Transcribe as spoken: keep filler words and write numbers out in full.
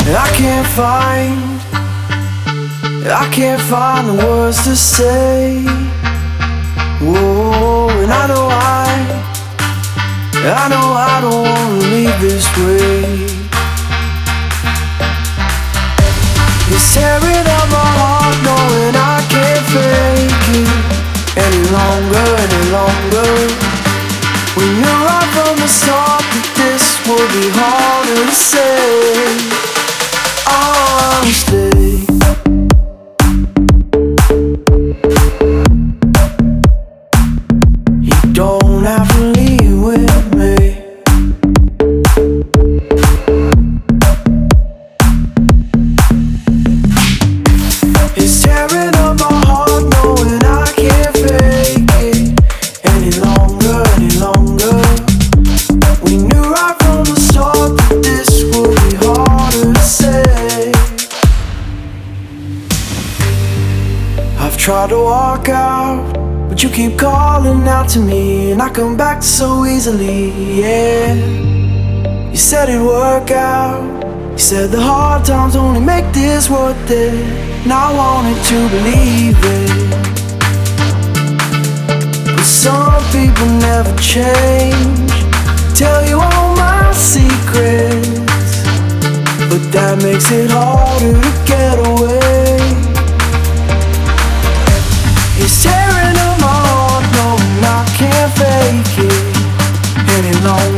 I can't find, I can't find the words to say. Whoa, and I know I, I know I don't wanna leave this way. It's tearing up my heart knowing I can't fake it any longer, any longer. We knew right from the start that this would be harder to say. Honestly, you don't have to leave with me. It's tearing up my heart knowing I can't fake it any longer, any longer. We knew right from the start that this would be harder to say. I've tried to walk out, but you keep calling out to me, and I come back so easily, yeah. You said it'd work out, you said the hard times only make this worth it, and I wanted to believe it. But some people never change, tell you all my secrets, but that makes it harder to get away. It's tearing up my heart knowing I can't fake it any longer.